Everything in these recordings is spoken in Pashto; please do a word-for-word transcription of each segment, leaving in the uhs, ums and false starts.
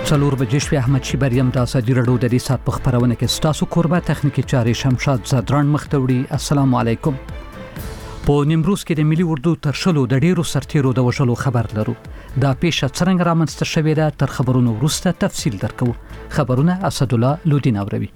څلور بجې شوې. احمد شیبریم د ازادي راډیو د دې سات په خبرونه کې ستاسو قربا تخنیکی چاري شمشاد زدران مختوړي. السلام علیکم. په نیمروز کې د ملي اردو تر شلو د ډیرو سرتیرو د وژلو خبر لرو. دا پیښه څنګه رامنځته شوې ده تر خبرونو وروسته تفصیل درکو. خبرونه اسد الله لودین اوروي.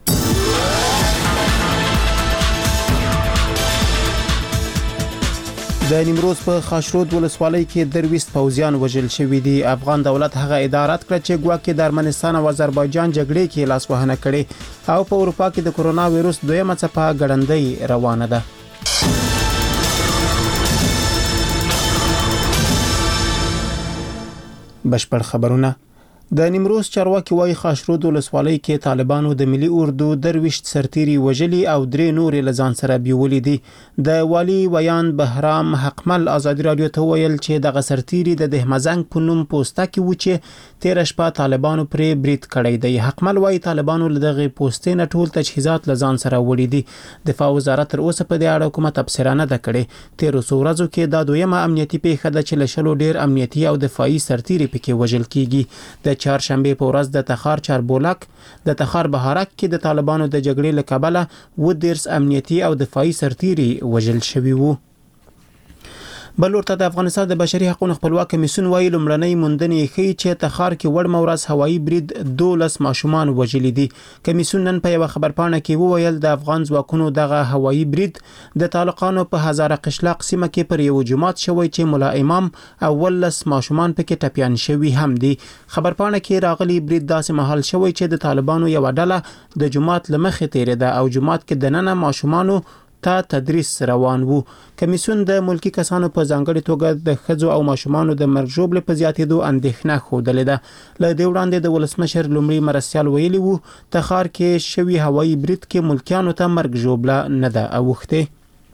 د نیمروز په خاشرود ولسوالۍ کې درويست پوځیان وژل شوي دي. افغان دولت هغه ادارات کړ چې ګواکې د ارمنستان او آذربایجان جګړې کې لاس وهنه کړي او په اروپا کې د کورونا وایروس دویمه څپه ګړندۍ روانه ده. بشپړ خبرونه. د نیمروز چارواکي وايي خاشرود ولسوالۍ کې طالبانو د ملي اردو درويشت سرتيري وژلي او درې نورې لزان سره بیولې دي. د والی ویان بهرام حقمل ازادي رادیو ته ویل چې د سرتيري د دهمزنګ په نوم پوسټه کې و چې تیر شپه طالبانو پرې برید کړی دی. حقمل وايي طالبانو لدغه پوسټې نه ټول تجهیزات لزان سره وړي دي. دفاع وزارت تر اوسه په دې اړه کومه تبصره نه ده کړې. تیر ورځو کې د دویمه امنیتي پیښه ده چې لشلو ډیر امنیتي او دفاعي سرتيري پکې وژل کیږي. د چهارشنبه په ورځ د تخار چاربولک د تخار بهارک کې د طالبانو د جګړې له کبله و دیرس امنیتي او دفاعي سرتيري وژل شوي وو. بل ورته د افغانستان د بشري حقوقو خپلواک کمیسیون وایي لومړنۍ موندنې ښیي چې تخار کې وړ مورز هوایي برید دولس ماشومان وژلي دي. کمیسیون نن په یو خبرپاڼه کې وویل د افغان ځواکونو دغه هوایي برید د طالقانو په هزاره قشلاق سیمه کې پر یو جماعت شوی چې مولا امام او ولس ماشومان پکې ټپيان شوي هم دي. خبرپاڼه کې راغلي برید داسې مهال شوی چې د طالبانو یو ډله د جماعت لمخې تیرېده او جماعت کې د نننه ماشومانو ته تدریس روان وو. کمیسیون د ملکی کسانو په ځانګړي توګه د خځو او ماشومانو د مرګ ژوبل په زیاتېدو اندېښنه خوده ده. له دې وړاندې د ولسمشر لومړي مرستيال ویلي وو تخار کې شوی هوایي برید کې ملکیانو ته مرګ ژوبله نه ده اوخته.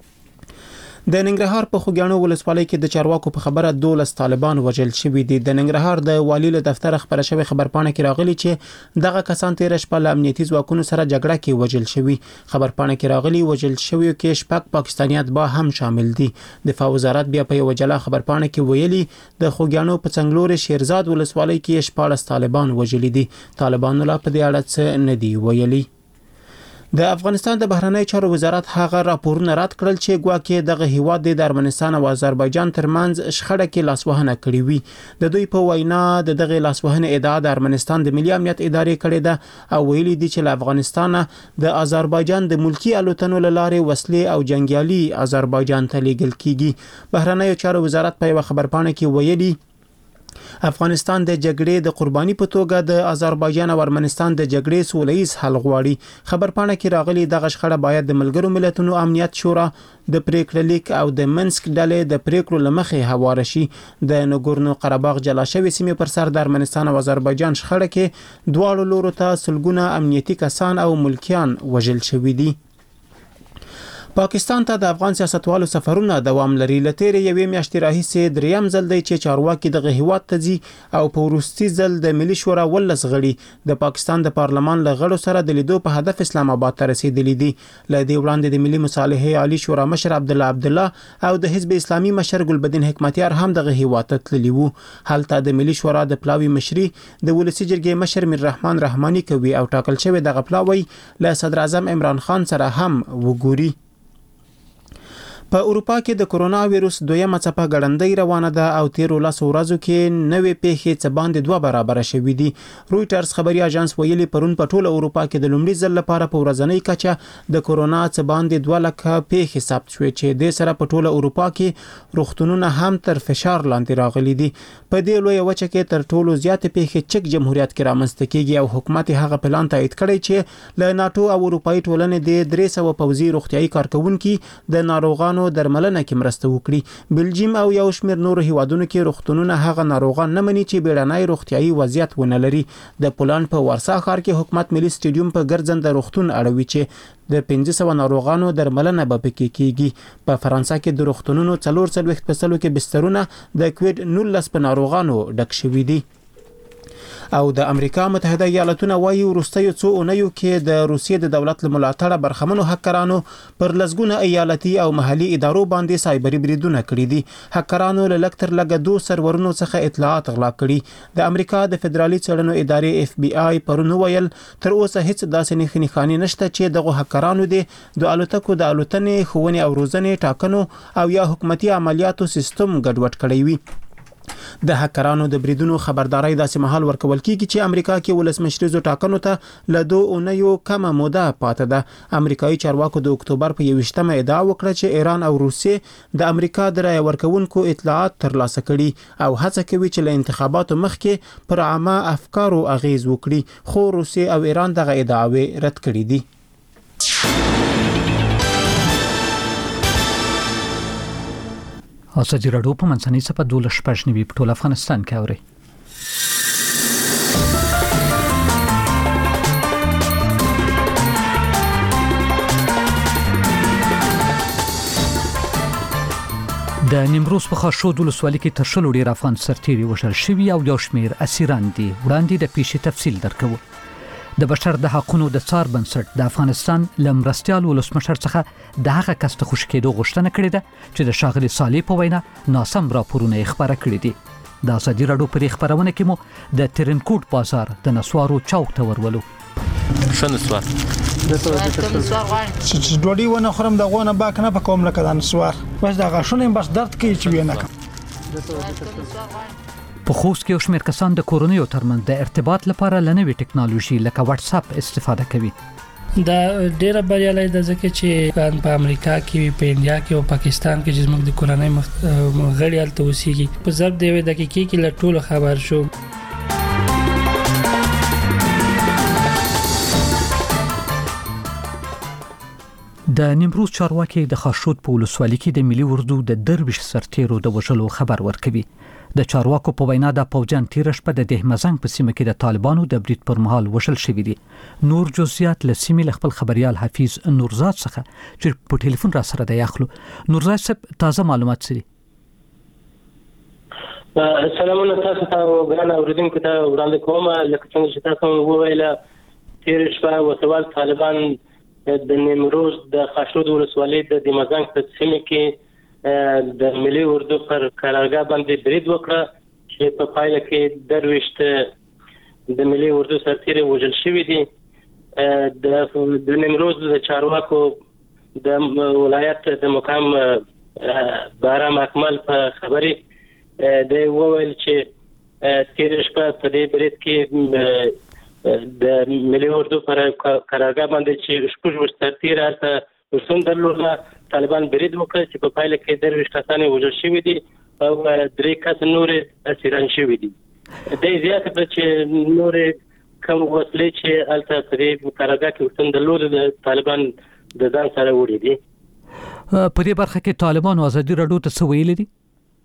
د ننګرهار په خوګیانو ولسوالۍ کې د چارواکو په خبره دولس طالبان وژل شوي دي. د ننګرهار د والی له دفتر خبره شوی خبرپاڼه کې راغلي چې دغه کسان تیر شپه له امنیتي ځواکونو سره جګړه کې وژل شوي. خبرپاڼه کې راغلي وژل شوی کې شپږ پاکستانیات به هم شامل دي. دفاع وزارت بیا په یو جلا خبرپاڼه کې ویلي د خوګیانو په څنګلور شیرزاد ولسوالۍ کې شپږ طالبان وژل دي. طالبانو لا په دې اړه څه نه دی ویلي. د افغانستان د بهرنی چارو وزارت هغه راپورونه رد کړل چې ګواکې دغه هیواد د ارمنستان او آذربایجان ترمنځ شخړه کې لاسوهنه کړې وي. د دوی په وینا د دغه لاسوهنه ادعا د ارمنستان د ملي امنیت ادارې کړې ده او ویلي دي چې له افغانستان د آذربایجان د ملکی الوتنو لارې وسلې او جنگیالي آذربایجان ته لیږل کیږي. بهرنی چارو وزارت په یو خبرپاڼه کې ویلي افغانستان د جګړې د قرباني په توګه د آذربایجان او ارمنستان د جګړې سولهییز حل غواړي. خبرپاڼه کې راغلي دغه شخړه باید د ملګرو ملتونو امنیت شورا د پریکړې لیک او د منسک ډلې د پریکړو لمخې هواره شي. د نګورنو قرهباغ جلا شوی سیمې پر سر د ارمنستان او آذربایجان شخړه کې دواړو لورو ته سلګونه امنیتي کسان او ملکیان وژل شوي دي. پاکستان ته د افغان سیاستوالو سفرونه دوام لري. لتیر یوې میاشتې راهیسې دریم ځل دی چې چارواکي دغه هیواد ته ځي او په وروستي ځل د ملي شورا ولس غړي د پاکستان د پارلمان له غړو سره د لیدو په هدف اسلام آباد ته رسیدلی دي. له دې وړاندې د ملي مصالحې عالی شورا مشر عبد الله عبد الله او د حزب اسلامي مشر ګلبدین حکمتیار هم دغه هیواد ته تللی وو. هلته د ملي شورا د پلاوی مشري د ولسی جرګې مشر میر رحمان رحماني کوي او ټاکل شوی دغه پلاوی له صدر اعظم عمران خان سره هم وګوري. په اروپا کې د کورونا وایروس دویمه څپه ګړندۍ روانه ده او تیر ولس ورځو کې نوې پیښې څه باندې دوه برابر شوې دي. رويټرز خبري اژانس ویلي پرون په ټوله اروپا کې د لومړي ځل لپاره په ورځنۍ کچه د کورونا څه باندې دوه لکه پیښې ثبت شوې چې د سره په ټوله اروپا کې روغتونونه هم تر فشار لاندې راغلي دي. په دې لوی وچه کې تر ټولو زیات پیښې چک جمهوریت کې رامنځته کیږي او حکومت هغه پلان تایید کړی چې له ناتو او اروپאי ټولنې د درې سوه پوځي روغتيایي کارکونکو د ناروغانو درملنه کې مرسته وکړي. بلجیم او یو شمېر نور هیوادونو کې روغتونونه هغه ناروغان نه مني چې بیړنۍ روغتيایي وضعیت ونه لري. د پولند په ورسا ښار کې حکومت ملي سټیډیوم په ګرځنده روغتون اړوي چې د پنځه سوه ناروغانو درملنه به پکې کیږي. په فرانسه کې د روغتونونو څلور څلوېښت په سلو کې بسترونه د کووډ نولس په ناروغانو ډک شوي دي. او د امریکا متحده ایالاتونه وايي وروستیو څو اونیو کې د روسیې د دولت له ملاتړه برخمنو هکرانو پر لسګونه ایالتي او محلي ادارو باندې سایبري بریدونه کړي دي. هکرانو له لکتر لګه دوه سرورونو څخه اطلاعات غلا کړي. د امریکا د فدرالي څېړنو ادارې اف بي آی پرون ویل تر اوسه هیڅ داسې نښې نښانې نشته چې دغه هکرانو دي د الوتکو د الوتنې ښوونې او روزنې ټاکنو او یا حکومتي عملیاتو سیستم ګډوډ کړی وي. د هکرانو د بریدونو خبرداري داسې مهال ورکول کیږي چې امریکا کې ولسمشریزو ټاکنو ته له دوه اونیو کمه موده پاتې ده. امریکایي چارواکو د اکتوبر په یوویشتمه ادعا وکړه چې ایران او روسیې د امریکا د رایه ورکونکو اطلاعات ترلاسه کړي او هڅه کوي چې له انتخاباتو مخکې پر عامه افکارو اغیز وکړي، خو روسیې او ایران دغه ادعاوې رد کړي دي. ازادي راډیو په منځنۍ صفحه دولس شپږ نیوي په ټول افغانستان کې اوري. د نیمروز په خاشود ولسوالۍ کې تر شلو ډیر افغان سرتیري وژل شوي او یو شمېر اسیران دي. وړاندې د پیښې تفصیل درکوو. د بشر د حقوقو د څار بنسټ د افغانستان لمرستيال ولسمشر څخه د هغه کس ته خوشکېدو غوښتنه کړې ده چې د ښاغلي صالح په وینا ناسم راپورونه خبره کړې دي. د ازادي راډیو په خبرونه کې مو د ترنکوټ بازار د نسوارو چوک ته ورولو. شنو سوار د چې ډوډۍ ونه خورم د غونه باک نه پکوم لکه د نسوار بس د غاښونو بس درد کوي چې وینه کوم. په خوست کې یو شمېر کسان د کورونیو ترمنځ د ارتباط لپاره لنوي ټکنالوژي لکه واتس اپ استفاده کوي. دا ډیره بریالي ده ځکه چې په امریکا کې، په انډیا کې او پاکستان کې چې موږ د کورنۍ غړي الته اوسېږي په ضرب دی د دقیقې کې له ټولو خبر شو. د نیمروز چارواکي د خاشود په ولسوالۍ کې د ملي اردو د درویش سرتیرو د وژلو خبر ورکوي. د چارواکو په وینا د پوجان تیر شپه د دهمزنګ په سیمه کې د طالبانو د برید پر مهال وژل شوی دي. نور جزئیات له سیمې خپل خبريال حفیظ نورزاد څخه چې په ټلیفون را سره د یاخلو. نورزاد صاحب تازه معلومات سری. سلامونه تاسو ته ګران اوریدونکو ته وړاندې کوم. لکه څنګه چې تاسو وویل تیر شپه وسوال طالبان د نیمروز د خاشود ولسوالۍ د دهمزنګ په سیمه کې د ملي اردو پر قرارګاه باندې برید وکړه چې په پایله کې درویشت د ملي اردو سرتیري وژل شوي دي. د نیمروز د چارواکو د ولایت د مقام بارام اکمل په خبرې د وویل چې تیر شپه په دې برید کې د ملي اردو پر قرارګاه باندې چې شپږ سرتیري هلته وسون درلوده طالبان برید وکړ چې په پایله کې درویش کسان وژل شوي دي او درې کس نور اسیران شوي دي. د زیاته په چې نور کوم وسلې چې هلته په دې قرارګاه کې وسون درلوده د طالبان د ځان سره وړي دي. په دې برخه کې طالبان ازادي راډیو ته څه ویلي دي؟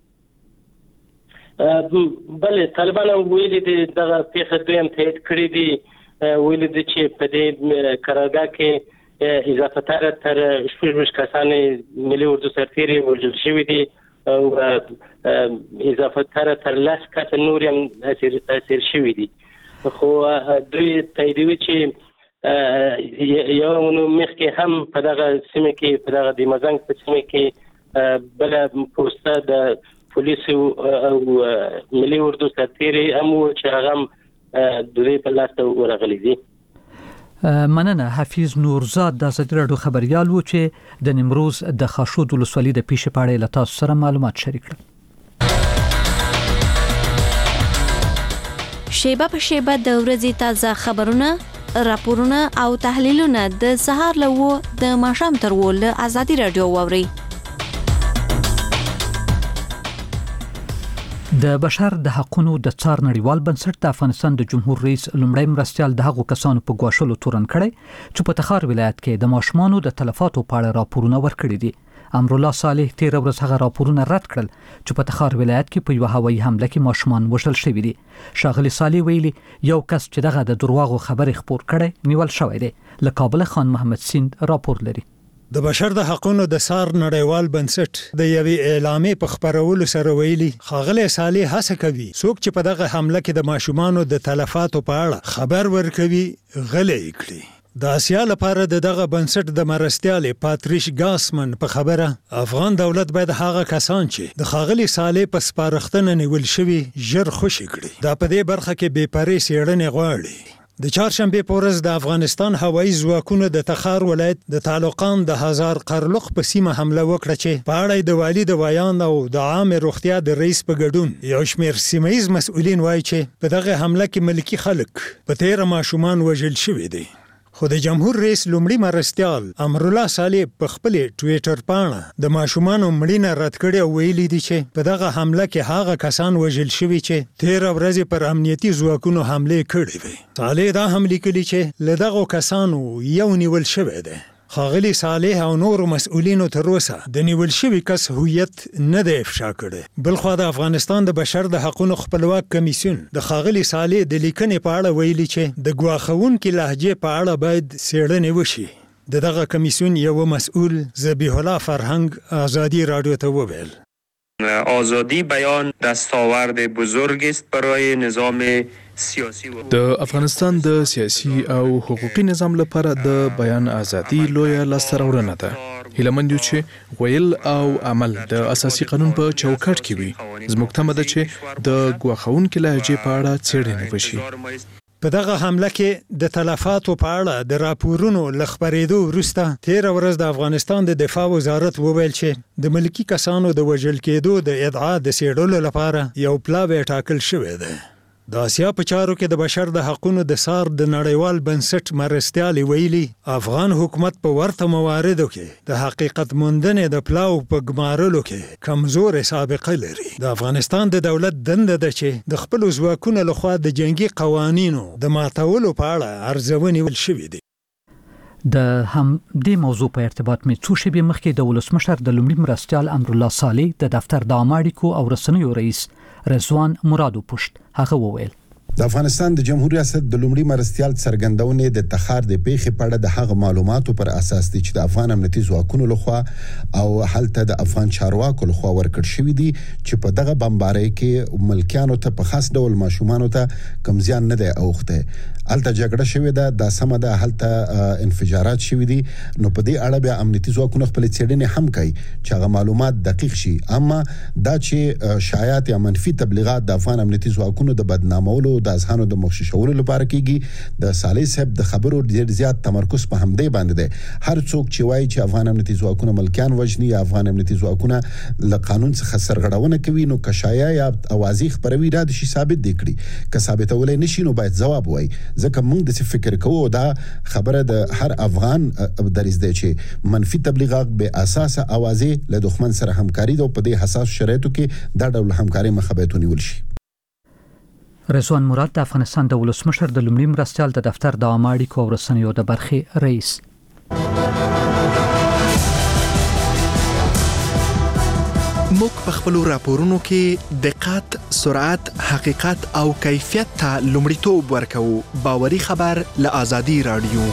بله طالبان ویلي دي دغه پیښه دویم تایید کړي دي. ویلي دي چې په دې قرارګاه کې اضافه تر تر شپږ کسان ملي اردو سرتیري وژل شوي دي او اضافه تر تر لس کس نور هم اسیر شوي دي. خو دوی تاییدوي چې یو نو مخکې هم په دغه سیمه کې په دغه دهمزنګ په سیمه کې بله پوسته د پولیسو او ملي اردو سرتیري هم چې هغه هم دوی په لاس ته ورغلي دي. مننه. حفیظ نورزاد د ازادي راډیو خبريال و چې د نیمروز د خاشود ولسوالۍ د پیښې په اړه له تاسو سره معلومات شریک کړل. شیبه په شیبه د ورځې تازه خبرونه، راپورونه او تحلیلونه د سهار له و د ماښام تر و له ازادي راډیو واوري. د بشر د حقوقو د څار نړیوال بنسټ د افغانستان د جمهور رئیس لومړی مرستيال د هغو کسانو په ګواښلو تورن کړي چې په تخار ولایت کې د ماشومانو د تلفاتو په اړه راپورونه ورکړي دي. امرالله صالح تیر ورځ هغه راپورونه رد کړل چې په تخار ولایت کې په یو هوایي حمله کې ماشومان وژل شوي دي. ښاغلي صالح ویلي یو کس چې دغه د درواغو خبرې خپور کړي نیول شوی دی. له کابل خان محمد سیند راپور لري. د بشر د حقوقو د سار نړیوال بنسټ د یوې اعلامیې په خبرولو سره ویلي ښاغلی صالح هڅه کوي څوک چې په دغه حمله کې د ماشومانو د تلفاتو په اړه خبر ورکوي غلی کړي. د آسیا لپاره د دغه بنسټ د مرستیال پاتریش ګاسمن په خبره افغان دولت باید هغه کسان چې د ښاغلي صالح په سپارښتنه نیول شوي ژر خوشي کړي. دا په دې برخه کې بې پرې څېړنې غواړي. د چهارشنبې په ورځ د افغانستان هوایي ځواکونو د تخار ولایت د تعلقان د هزار قرلق په سیمه حمله وکړه چې په اړه د والي د ویان او د عام روغتیا د رئیس په ګډون یو شمېر سیمه ییز مسؤلین وایي چې په دغه حمله کې ملکي خلک په تیره ماشومان وژل شوي دي. خو د جمهور رئیس لومړي مرستیال امرالله صالح په خپل ټویټر پاڼه د ماشومانو مړینه رد کړې او ویلي دي چې په دغه حمله کې هغه کسان وژل شوي چې تیره ورځ پر امنیتي ځواکونو حمله کړې وي. صالح دا هم لیکلي چې له دغو کسانو یو نیول شوی دی. ښاغلي صالح او نورو مسؤلینو تر اوسه د نیول شوي کس هویت نه دی افشا کړی. بلخوا د افغانستان د بشر د حقوقو خپلواک کمیسیون د ښاغلي صالح د لیکنې په اړه ویلي چې د ګواښونکي لهجې په اړه باید څېړنې وشي. د دغه کمیسیون یو مسؤل ذبیح الله فرهنګ آزادی رادیو ته وویل آزادی بیان دستاورد بزرگ است برای نظام سیاسی و د افغانستان د سیاسي او حقوقي نظام لپاره د بیان ازادي لویه لاسته راوړنه ده. هیله مند یو چې ویل او عمل د اساسي قانون په چوکاټ کې وي. زموږ تمه ده چې د ګواښونکي لهجې په اړه څېړنه وشي. په دغه حمله کې د تلفاتو په اړه د راپورونو له خپرېدو وروسته تیره ورځ د افغانستان د دفاع وزارت وویل چې د ملکي کسانو د وژل کېدو د ادعا د څېړلو لپاره یو پلاوی ټاکل شوی دی. د آسیا په چارو کې د بشر د حقوقو د سار د نړیوال بنسټ مرستیال ویلي افغان حکومت په ورته مواردو کې د حقیقت موندنې د پلاو په ګمارلو کې کمزورې سابقه لري. د افغانستان د دولت دنده ده چې د خپلو ځواکونو لخوا د جنگي قوانینو د ماتولو په اړه ارزونې ویل شوې دي. د هم دې موضوع په ارتباط می څو شېبې مخکې د ولسمشر د لومړي مرستیال امرالله صالح د دفتر د عامه اړیکو او رسنیو رئیس رضوان مرادو پشت هغه وویل د افغانستان د جمهوریت ریاست د لومړي مرستیال څرګندونې د تخار د پیښې په اړه د هغه معلوماتو پر اساس دي چې د افغان امنیتي ځواکونو لخوا او هلته د افغان چارواکو لخوا ورکړل شوې دي چې په دغه بمبارۍ کې ملکیانو ته په خاص ډول ماشومانو ته کم زیان نه دی اوخته. هلته جګړه شوې ده، د سم ده، هلته انفجارات شوې دي. نو په دې اړه بیا امنیتي ځواکونه خپل څېړنې هم کوي چې هغه معلومات دقیق شي. اما دا چې شایعات یا منفي تبلیغات د افغان امنیتي ځواکونو د بدنامولو د اذهانو د مخششولو لپاره کیږي، د صالح صاحب د خبرو ډیر زیات تمرکز په همدې باندې دی. هر څوک چې وایي چې افغان امنیتي ځواکونه ملکیان وژني یا افغان امنیتي ځواکونه له قانون څخه سرغړونه کوي، نو کشایا یا اوازې خبروي را دي شي ثابت دي کړي. که ثابتولای نشي نو باید ځواب وایي. ځکه موږ د څه فکر کوو دا خبره د هر افغان دریځ دی چې منفي تبلیغات به اساسه اوازې له دښمن سره همکاري ده. په دې حساس شرایطو کې دا ډول همکاري مخابط ونیول شي. رضوان مراد د افغانستان د ولسمشر د لومړي مرستیال د دفتر د عامه اړیکو او رسنیو د برخې رئیس. موږ په خپل راپورونو کې دقت، سرعت، حقیقت او کیفیت ته لومړیتوب ورکوو. باوري خبر له آزادي رادیو.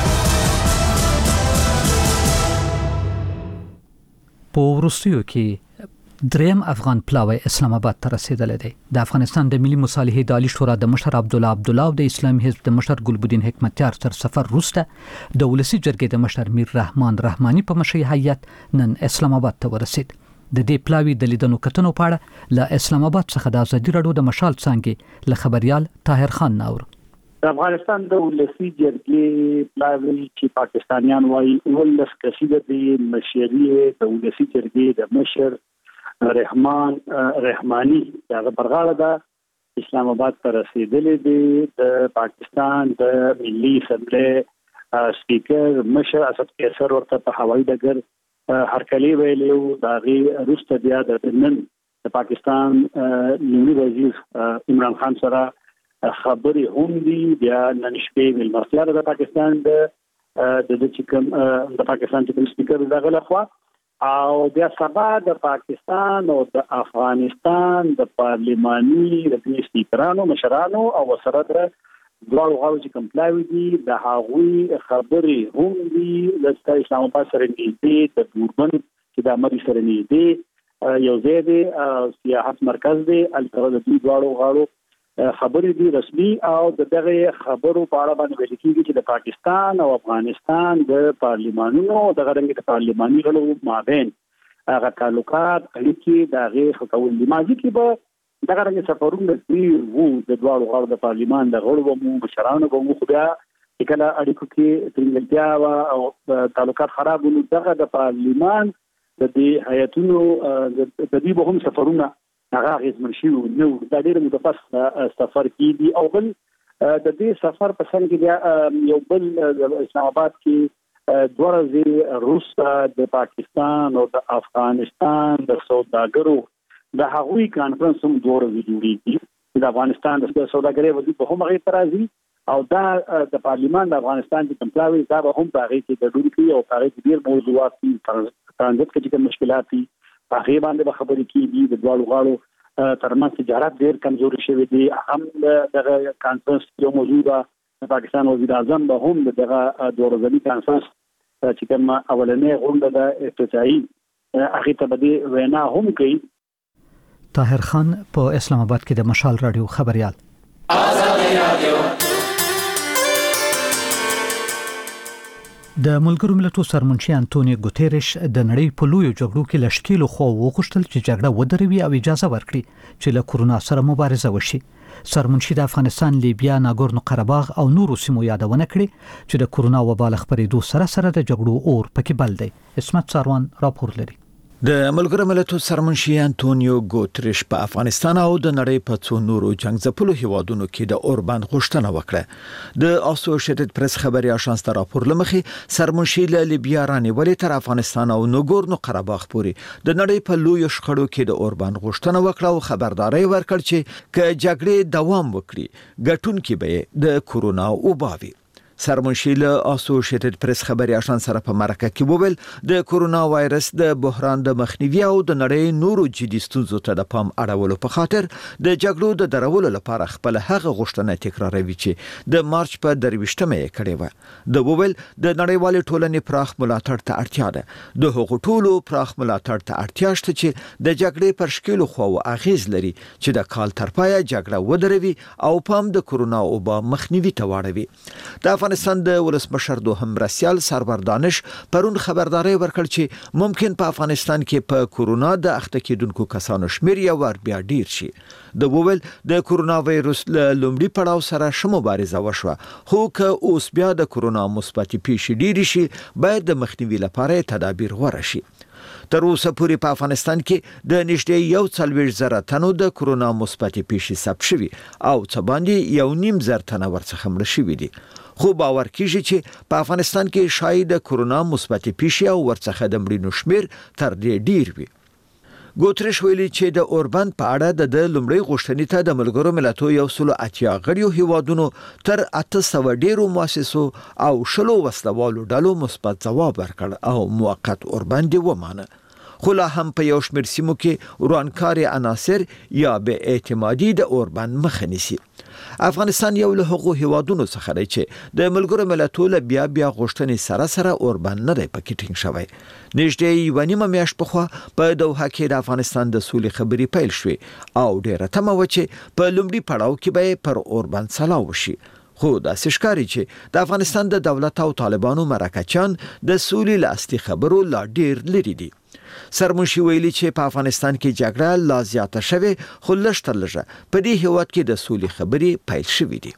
په وروستیو کې دریم افغان پلاوی اسلام آباد ته رسیدلی دی. د افغانستان د ملي مصالحې د عالی شورا د مشر عبدالله عبدالله او د اسلامي حزب د مشر ګلبدین حکمتیار تر سفر وروسته د ولسی جرګې د مشر میر رحمان رحماني په مشرۍ هیئت نن اسلام آباد ته ورسید. د دې پلاوی د لیدنو کتنو په اړه له اسلام آباد څخه د ازادي رادیو د مشال څانګې له خبريال طاهر خان ناور. د افغانستان د ولسی جرګې پلاوی چې پاکستانیان وايي ولس کسیده د مشرۍ د ولسی جرګې د مشر رحمان رحمانی دا برغاړه د اسلام آباد ته رسیدلې دي. د پاکستان د ملي اسمبلی سپیکر مشر اسد قیصر ورته په هوایي ډګر هرکلی ویلو. دا غي روسته بیا د نن د پاکستان لومړي وزیر عمران خان سره خبرې هم دي. بیا نن شپې ملمستیار د پاکستان د د چکم د پاکستان چې سپیکر دغه لخوا او بیا سبا د پاکستان او د افغانستان د پارلماني رسمي سپیکرانو مشرانو او سره د دواړو غاړو چې کوم پلاوي دي د هغوی خبرې هم دي د اسلام آباد سره نږدې د دوربن چې د امریکا سره نږدې یو ځای دی سیاحت مرکز دی البته د دې دواړو غاړو خبرې دي رسمي او د دغه خبرو په اړه باندې ویل کېږي چې د پاکستان او افغانستان د پارلیمانونو د غړنګ د پارلیماني غړو مابین هغه تعلقات اړیکې د هغې ښه کول دي. ماضي کې به دغه رنګه سفرونه ډېر وو د دواړو غاړو د پارلیمان د غړو به مو مشرانو به مو خو بیا چې کله اړیکو کې ترنګلتیا وه او تعلقات خراب وو دغه د پارلیمان د دې هیئتونو د دې به هم سفرونه هغه اغېزمن شوي نه وو. دا ډېر متفصل سفر کېدي او بل د دې سفر په څنګ کې بیا یو بل اسلام آباد کې دوه ورځې وروسته د پاکستان او د افغانستان د سوداګرو د هغوی کانفرنس هم دوه ورځې جوړېږي. د افغانستان د سوداګرۍ وزیر به هم هغې ته راځي او دا د پارلیمان د افغانستان چې کوم پلاوي دا به هم په هغې کې ګډون کوي او په هغې کې ډېر موضوعات دي ترانزیت کې چې کوم مشکلات دي په هغې باندې به خبرې کېږي. د دواړو غاړو ترمنځ تجارت ډېر کمزوري شوی دی. هم دغه کانفرنس یو موضوع ده. پاکستان وزیر اعظم به هم دغه دوه ورځني کانفرنس چې کوم اولنې غونډه ده افتتاحي هغې ته به دې وینا هم کوي. طاهر خان په اسلام آباد کې د مشال رادیو خبريال. د ملګرو ملتونو سرمنشي انټونیو ګوتيريش د نړۍ په لویو جګړو کې لشکېلو خو وغوښتل چې جګړه ودروي او اجازه ورکړي چې له کورونا سره مبارزه وشي. سرمنشي د افغانستان، لیبیا، ناګورنو قرهباغ او نورو سیمو یادونه کړې چې د کورونا وبا خپرېدو سره سره د جګړو اور پکې بل دی. اسمت ساروان راپور لري. د ملګرو ملتونو سرمنشي انټونیو ګوتریش په افغانستان او د نړۍ په څو نورو جنگ ځپلو هیوادونو کې د اوربند غوښتنه وکړه. د اسوسییټډ پریس خبري اژانس ته راپور لمخې سرمنشي له لیبیا رانیولې تر افغانستان او ناګورنو قرهباغ پورې د نړۍ په لوی شخړو کې د اوربند غوښتنه وکړه او خبرداري ورکړ چې ک جګړې دوام وکړي ګټونکي به د کورونا وباوي. سرمنشي له اسوسییټډ پریس خبري اژانس سره په مرکه کې وویل د کورونا وایرس د بحران د مخنیوي او د نړۍ نورو جدي ستونزو ته د پام اړولو په خاطر د جګړو د درولو لپاره خپل هغه غوښتنه تکراروي چې د مارچ په درويشتمه یې کړې و. د وویل د نړیوال ټولنې پراخ ملاتړ ته اړتیا ده. د حقوقو ټولو پراخ ملاتړ ته اړتیا شته چې د جګړې پر شکلو خو اغیز لري چې د کال تر پایه جګړه ودروي او پام د کورونا وبا مخنیوي ته واړوي. د افغانستان د ولسمشر دوهم مرستیال سرور دانش پرون خبرداري ورکړ چې ممکن په افغانستان کې په کورونا د اخته کېدونکو کسانو شمیر یو ور بیا ډیر شي. د وویل د کورونا وایرس له لومړي پړاو سره شمو مبارزه وشوه، خو که اوس بیا د کورونا مثبت پیښې ډیر شي باید د مخنیوي لپاره تدابیر غوړه شي. تر اوسه پورې په افغانستان کې د نږدې یو څلوېښت زره تنو د کورونا مثبت پیښې ثبت شوي او څه باندې یو نیم زر تنه ورڅخه مړه شوي دي. خو باور کیږي چې په افغانستان کې شاید د کورونا مثبت پیښې او ورڅخه د مړینو شمیر تر دې ډیر وي. ګوتریش ویلي چې د اوربند په اړه د لومړۍ غوښتنې ته د ملګرو ملتونو یو سل اتیا غړیو هیوادونو تر اته سوه ډیرو مؤسسو او شلو وسلوالو ډلو مثبت ځواب ورکړ او موقت اوربند ومانه. خو لا هم په یو شمېر سیمو کې ورانکاري عناصر یا به اعتمادي د اوربند مخه نیسي. افغانستان یو له هغو هیوادونو څخه دی چې د ملګرو ملتونو بیا بیا غوښتنې سره سره اوربند نه دی پکې ټینګ شوی. نږدې یوه نیمه میاشت پخوا په دوحه کې د افغانستان د سولې خبرې پیل شوې او ډیره تمه وه چې په لومړي پړاو کې به پر اوربند سلا وشي. خو داسې ښکاري چې د افغانستان د دولت او طالبانو مرکچیان د سولې له اصلي خبرو لا ډیر لري دي. سرمنشي ویلي چې په افغانستان کې جګړه لا زیاته شوې خو لږ تر لږه په دې هیواد کې د سولې خبرې پیل شوې دي.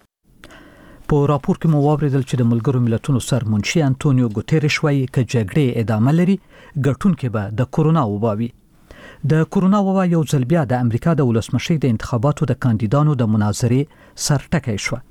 په راپور کې مو واوریدل چې د ملګرو ملتونو سرمنشي انټونیو ګوتيريش وايي چې جګړې ادامه لري ګټونکي به د کورونا وباوي. د کورونا وبا یو ځل بیا د امریکا د ولسمشۍ د انتخاباتو د کاندیدانو د مناظرې سرټکی شو.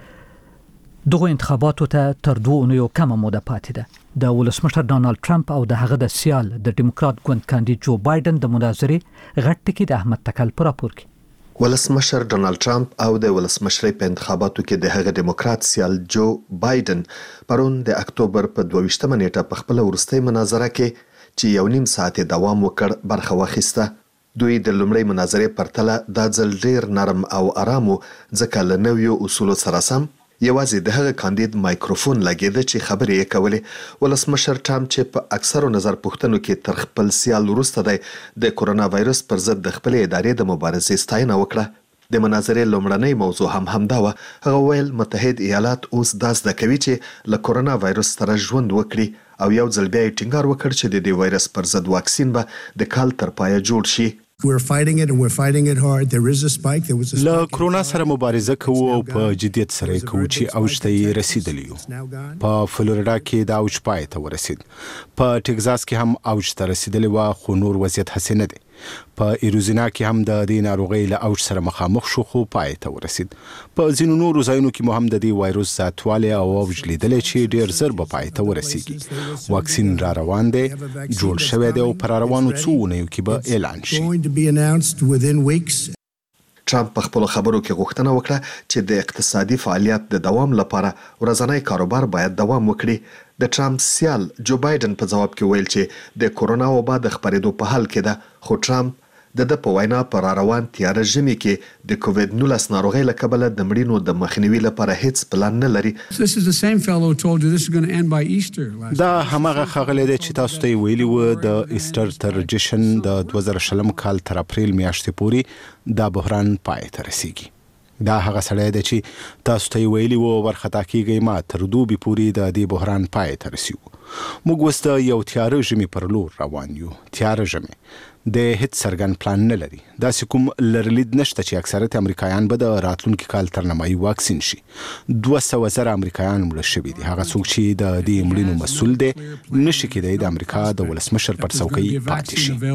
دغه انتخاباتو ته تر دوه اونیو کمه موده پاتې ده. د ولسمشر ډانالد ټرمپ او د هغه د سیال د ډیموکرات ګوند کاندید جو بایدن د مناظرې غټ ټکی د احمد تکل پر راپور کې. ولسمشر ډانالد ټرمپ او د ولسمشرۍ په انتخاباتو کې د هغه ډیموکرات سیال جو بایدن پرون د اکتوبر په دوه ویشتمه نیټه په خپل وروستۍ مناظره کې چې یو نیم ساعت دوام وکړ برخه واخیسته. دوی د لومړۍ مناظرې پرتله دا ځل ډیر نرم او آرامو ځکه له نویو اصولو سره سم یوازې د هغه کاندید مایکروفون لګیده چې خبرې یې کولې. ولسمشر ټرمپ چې په اکثرو نظر پوښتنو کې تر خپل سیال وروسته دی د کورونا وایرس پر ضد د خپلې ادارې د مبارزې ستاینه وکړه. د مناظرې لومړنۍ موضوع هم همدا وه. هغه ویل متحد ایالات اوس دا زده کوي چې له کورونا وایرس سره ژوند وکړي او یو ځل بیا یې ټینګار وکړ چې د دې وایرس پر ضد واکسین به د کال تر پایه جوړ شي. We're fighting it and we're fighting it hard. There is a spike. There was a spike. له کرونا سره مبارزه کوو او په جدیت سره کوو چې اوج ته یې رسیدلی یو. په فلوریدا کې دا اوج پای ته ورسید. په ټکزاس کې هم اوج ته رسیدلی و خو نور وضعیت هسې نه دی. په ایروزینا کې هم د دې ناروغۍ له اوج سره مخامخ شو خو پای ته ورسید. په ځینو نورو ځایونو کې مو هم د دې وایروس زیاتوالی او اوج لیدلی چې ډېر زر به پای ته ورسیږي. واکسین را روان دی، جوړ شوی دی او پر روانو څو اونیو کې به اعلان شي. ټرمپ په خپلو خبرو کې غوښتنه وکړه چې د اقتصادي فعالیت د دوام لپاره ورځنی کاروبار باید دوام وکړي. د ټرمپ سیال جو بایدن په ځواب کې ویل چې د کورونا وبا د خپرېدو په حال کې ده، خو ټرمپ د د په وینا پر روان تیاره ژمي کې د کووډ نولس ناروغۍ له کبله د مړینو د مخنیوي لپاره هیڅ پلان نه لري. دا هماغه ښاغلی دی چې تاسو ته یې ویلي وو د ایسټر تر جشن د دوه زره شلم کال تر اپریل میاشتې پورې دا بحران پای ته رسیږي. دا هغه سړی دی چې تاسو ته یې ویلي وو ورخطا کیږئ ما تر دوبي پورې د دې بحران پای ته رسیو. موږ اوس د یو تیاره ژمي پر لور روان یو. تیاره ژمي د هیڅ څرګند پلان نه لري. داسې کوم لرلید نشته چې اکثریت امریکایان به د راتلونکي کال تر نیمایي واکسین شي. دوه سوه زره امریکایان مړه شوي دي. هغه څوک چې د دې مړینو مسؤل دی نشي کېدی د امریکا د ولسمشر پر څوکۍ پاتې شي.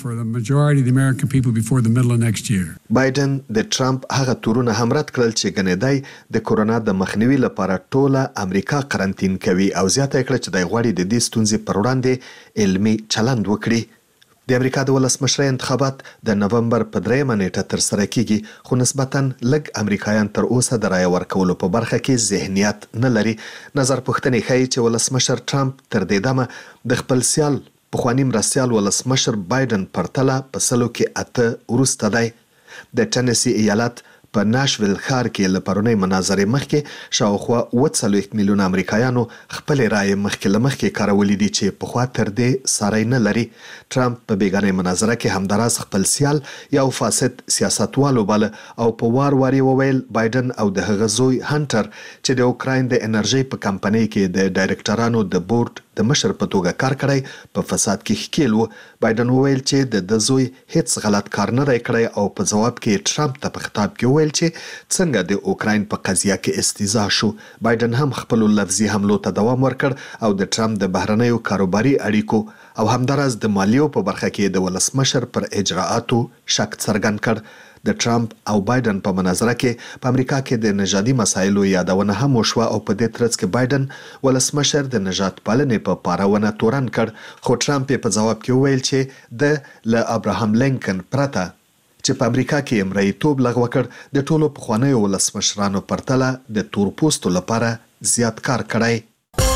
بایدن د ټرمپ هغه تورونه هم رد کړل چې ګنې د کورونا د مخنیوي لپاره ټوله امریکا قرنطین کوي او زیاته یې کړه چې دی غواړي د دې ستونزې پر وړاندې علمي چلند وکړي. د امریکا د ولسمشرۍ انتخابات د نومبر په دریمه نیټه ترسره کیږي، خو نسبتاً لږ امریکایان تر اوسه د رایه ورکولو په برخه کې ذهنیت نه لري. نظر پوښتنې ښیي چې ولسمشر ټرمپ تر دې دمه د خپل سیال پخواني مرستیال ولسمشر بایدن پرتله په سلو کې اته وروسته دی. د ټنسی ایالت په ناشویل ښار کې له پرونۍ مناظرې مخکې شاوخوا اووه څلوېښت میلیونه امریکایانو خپلې رایې مخکې له مخکې کارولې دي چې پخوا تر دې ساری نه لري. ټرمپ په بیګانۍ مناظره کې همداراز خپل سیال یو فاسد سیاستوال وباله او په وار وار یې وویل بایدن او د هغه زوی هنټر چې د اوکراین د انرژۍ په کمپنۍ کې د ډایرکټرانو د بورډ د مشر په توګه کار کړی په فساد کې ښکیل و. بایدن وویل چې د د زوی هیڅ غلط کار نه دی کړی او په ځواب کې ټرمپ ته په خطاب کې وویل چې څنګه د اوکراین په قضیه کې استیضاح شو. بایدن هم خپلو لفظي حملو ته دوام ورکړ او د ټرمپ د بهرنیو کاروباري اړیکو او همداراز د مالیو په برخه کې د ولسمشر پر اجراءاتو شک څرګند کړ. د ټرمپ او بایدن په مناظره کې په امریکا کې د نژادي مسایلو یادونه هم وشوه او په دې ترڅ کې بایدن ولسمشر د نژاد پالنې په پارونه تورن کړ، خو ټرمپ په جواب کې وویل چې د له ابراهام لینکن پرته چې په امریکا کې امرایتوب لغوه کړ د ټولو پخوانیو ولسمشرانو پرتله د تورپوستو لپاره زیات کار کړی.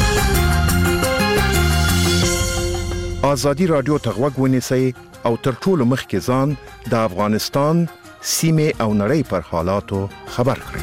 آزادي رادیو ته غوږ ونیسئ او تر ټولو مخکې ځان د افغانستان سیمه او نړۍ پر حالاتو خبر کړئ.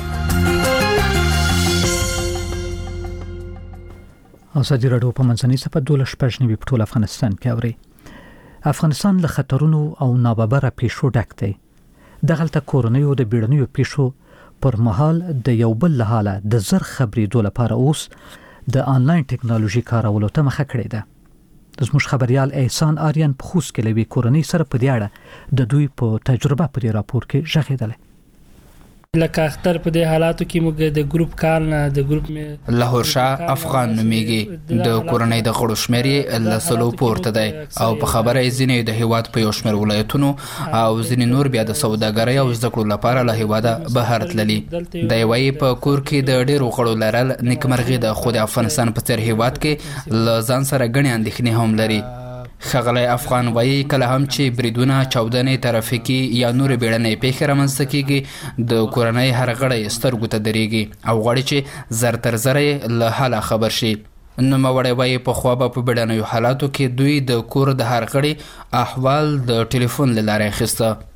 آزادي رادیو په منځنۍ صفحه دولس شپږ نوي په ټول افغانستان کې اوري. افغانستان له خطرونو او ناببره پیښو ډک دی. دغلته کورونیو د بیړنیو پیښو پر مهال د یو بل له حاله د زر خبرېدو لپاره اوس د آنلاین ټکنالوژي کارولو ته مخه کړې ده. د زموږ خبريال احسان آریان په خوست کې لوي کورنۍ سره په دې اړه د دوی په تجربه په دې راپور کې ژغېدل. لکه اختر په دې حالاتو کې موږ د ګروپ کال نه د ګروپ می لاهور شاه افغان نوميږي. د کورنۍ د غړو شمېر یې له سلو پورته دی او په خبره یې ځینې د هیواد په یو شمېر ولایتونو او ځینې نور بیا د سوداګرۍ او زده کړو لپاره له هیواده بهر تللي. د یوې په کور کې د ډېرو غړو لرل نیکمرغي ده، خو د افغانستان په څېر هیواد کې له ځان سره ګڼې اندېښنې هم لري. ښاغلی افغان وایي کله هم چې بریدونه، چاودنې، ترافیکي یا نورې بیړنۍ پیښې رامنځته کیږي د کورنۍ هر غړی سترګو ته درېږي او غواړي چې زر تر زره یې له حاله خبر شي. نوموړی وایي پخوا به په بیړنیو حالاتو کې دوی د کور د هر غړي احوال د ټلیفون له لارې اخیسته.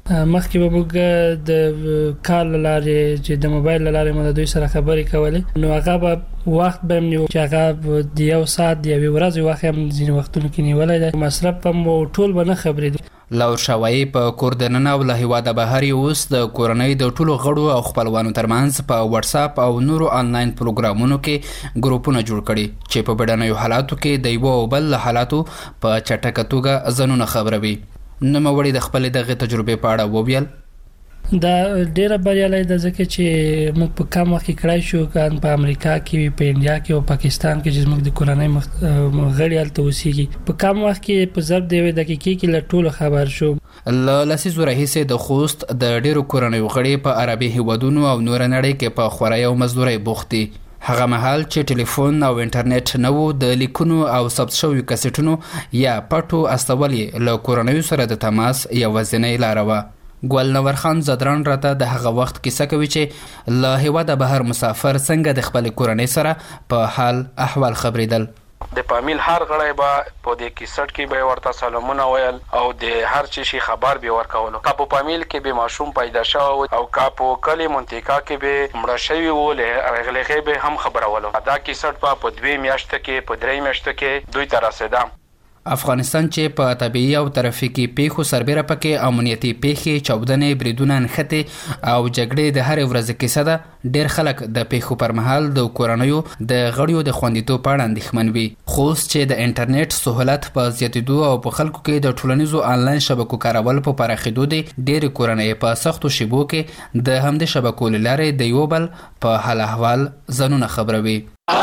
مخکې به موږ د کال لارې چې د موبایل لارې موږ دوی سره خبرې کولې نو هغه به وخت به نیو چې هغه د یو ساعت دی یو ورځ وخت هم ځینې وختونو کې نیولای دی مصرف هم ټول به نه خبرې دي لور شوای په کوردننه او له هیواده بهر اوس د کورنۍ د ټولو غړو او خپلوانو ترمنځ په واتس اپ او نورو آنلاین پروګرامونو کې ګروپونه جوړ کړي چې په بدنوي حالاتو کې د یو بل حالاتو په چټکه توګه ځنونه خبروي نو موري د خپل دغه تجربه په اړه وویل دا ډیره بریالي ده ځکه چې موږ په کم وخت کې کړای شو کان په امریکا کې په انډیا کې او پاکستان کې چې موږ د کورنۍ غړي الته اوسېږي په کم وخت کې په ضرب دی دقیقې کې له ټولو خبر شو له لسیزو راهیسې د خوست د ډیرو کورنۍ غړي په عربي هیوادونو او نور نړۍ کې په خورای او مزدوري بوختي هغه مهال چې ټلیفون او انټرنیټ نه وو د لیکونو او ثبت شویو کیسټونو یا پټو استولې له کورنۍ سره د تماس یا وزنۍ لاروا ګل نور خان زدران راته د هغه وخت کیسه کوي چې له هیواده بهر مسافر څنګه د خپل کورنۍ سره په حال احوال خبرېدل د فامیل هر غړی به په دې کیسټ کې به ورته سلامونه ویل او د هر چی شي خبر به ورکولو کا په فامیل کې به ماشوم پیدا شو او کا په کلی منطقه کې به مړ شوی ول اغلغه به هم خبرولو دا کیسټ په دوه میاشتې کې په درې میاشتې کې دوی تر رسیدم افغانستان چې په طبيعي او ترافیکي پیښو سربېره پکې امنیتي پیښې چاودنې بریدونه نښتې او جګړې د هر ورځ کیسه ده ډېر خلک د پیښو پر مهال د کورنیو د غړیو د خوندیتوب په اړه اندېښمن وي خوست چې د انټرنیټ سهولت په زیاتېدو او په خلکو کې د ټولنیزو آنلاین شبکو کارول په پراخېدو دي ډېرې کورنۍ په سختو شیبو کې د همدې شبکو له لارې د یو بل په حال احوال ځانونه خبروي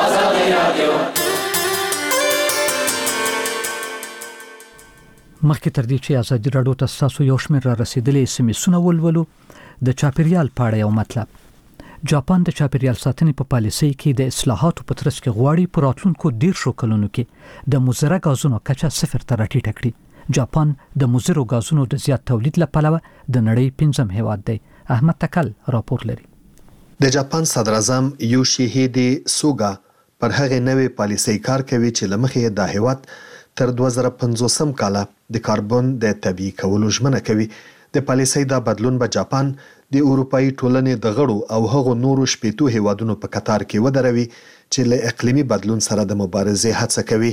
مخکې تر دې چې ازادي راډیو ته تاسو یو شمېر را رسیدلې اس ام اسونه ولولو د چاپیریال په اړه یو مطلب جاپان د چاپیریال ساتنې په پالیسۍ کې د اصلاحاتو په ترڅ کې غواړي په راتلونکو ډیر شو کلونو کې د مضره غازونو کچه صفر ته راټیټه کړي جاپان د مضرو غازونو د زیات تولید لپاره د نړۍ پنځم هیواد دی احمد تکل راپور لري د جاپان صدر اعظم یوشیهیدی سوګا پر هغه نوې پالیسۍ کار کوي چې لمخې د هیواد تر دوه زره پنځوس کال د کاربن د طبيعي کولو ژمنه کوي د پالیسۍ دا بدلون به جاپان د اروپאי ټولنې د غړو او هغو نورو شپېتو هیوادونو په قطار کې ودروي چې له اقلیمي بدلون سره د مبارزې هڅه کوي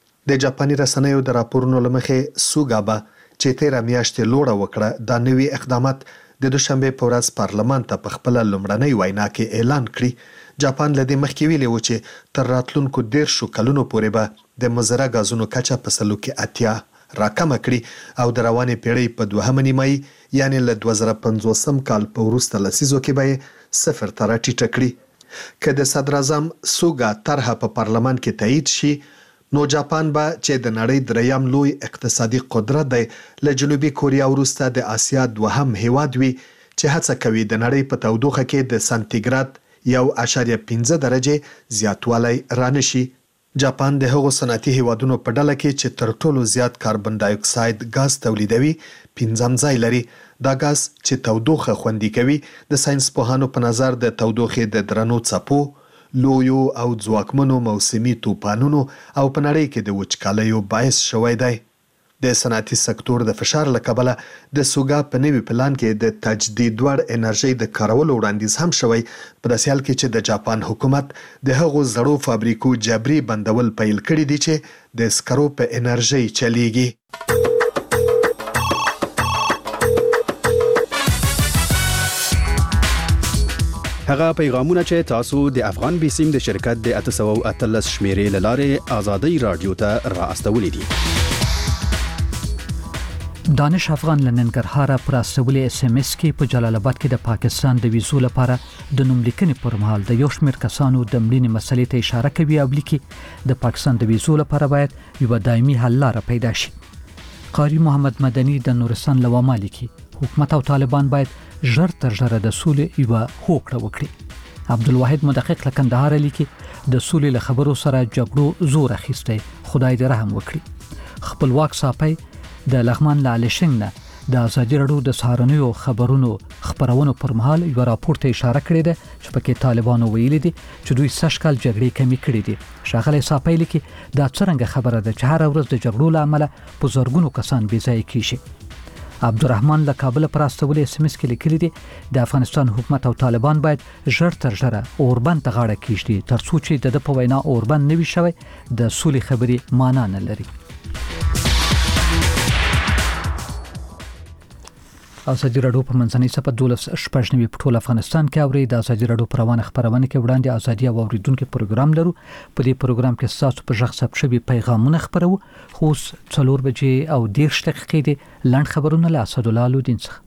د جاپاني رسنیو د راپورونو لمخې سوګابا چې تیر میاشتې لوړه وکړه د نوي اقدامات د دوشنبه په ورځ پارلمان ته په خپل لومړنۍ وینا کې اعلان کړی جاپان لدی مخکې ویلي و چې تر راتلونکو ډیر شو کلونو پورې به د مضره غازونو کچه په سلو کې اتیا راکمه کړي او د روانې پیړۍ په دوهمه نیمایي یعنی له دوه زره پنځوس کال په وروسته لسیزو کې به صفر ته راټیټه کړي که د صدر اعظم سوګا طرحه په پارلمان کې تایید شي نو جاپان به چې د نړۍ دریم لوی اقتصادي قدرت دی له جنوبي کوریا وروسته د آسیا دوهم هیواد وي چې هڅه کوي د نړۍ په تودوخه کې د سانتیګراد یو اعشاریه پنځه درجه زیاتوالی رانشي جاپان د هغو صنعتي هیوادونو په ډله کې چې تر ټولو زیات کاربن ډای اکساید غاز تولیدوي پنځم ځای لري دا غاز چې تودوخه خوندي کوي د ساينس پوهانو په نظر د تودوخې د درنو څپو لویو او ځواکمنو موسمي طوفانونو او په نړۍ کې د وچکالیو باعث شوی دی د صنعتي سکتور د فشار له کبله د سوګا په نوي پلان کې د تجدید وړ انرژي د کارولو وړاندیز هم شوی په داسې حال کې چې د جاپان حکومت د هغو زړو فابریکو جبري بندول پیل کړي دي چې د سکرو په انرژي چلیږي هغه پیغامونه چې تاسو د افغان بیسیم د شرکت د اته سوه او اتلس شمیرې لاره آزادۍ رادیو ته را استولې دي دانش افغان لننګرهار پر استولې اس ام اس کې په جلال آباد کې د پاکستان د ویزو لپاره د نوم لیکنې پر مهال د یو شمېر کسانو د مړینې مسلې ته اشاره کوي او لیکي د پاکستان د ویزو لپاره باید یو دایمي حل لاره پیدا شي قاری محمد مدني د نورستان لوامه لیکي حکومت او طالبان باید ژر تر ژره د سولې یو هوکړه وکړي عبدالواحد مدقق لکندهار لیکي د سولې له خبرو سره جګړو زور اخیسته خدای دې رحم وکړي خپلواک صاحب د لغمان له علشنګ نه د ازادي راډیو د سهارنیو خبرونو خبرونو پر مهال یو راپور ته اشاره کړې ده چې پکې طالبانو ویلي دي چې دوی سږ کال جګړې کمې کړې دي شاغله صاحب لیکي دا څنګه خبره ده چې هر ورځ د جګړو له امله په زورګونو کسان بې ځای کیږي عبدالرحمن له کابل پر استولې اس ام اس کې لیکلي دي د افغانستان حکومت او طالبان باید ژر تر ژره اوربند ته غاړه کیږدي تر څو چې د په وینا اوربند نوي شوی د سولې خبرې معنا نه لري. ازادي راډیو په منځنۍ صفحه دولس شپږ نوي په ټول افغانستان کې اوري. د ازادي راډیو پر روانه خبرونه کې وړاندې ازادي او اوریدونکو پروګرام لرو. په دې پروګرام کې تاسو په ژغ ثبت شوي پیغامونه خبرو. خو څلور بجې او دېرش دقیقې دي لاند خبرونه له اسد الله الدین څخه.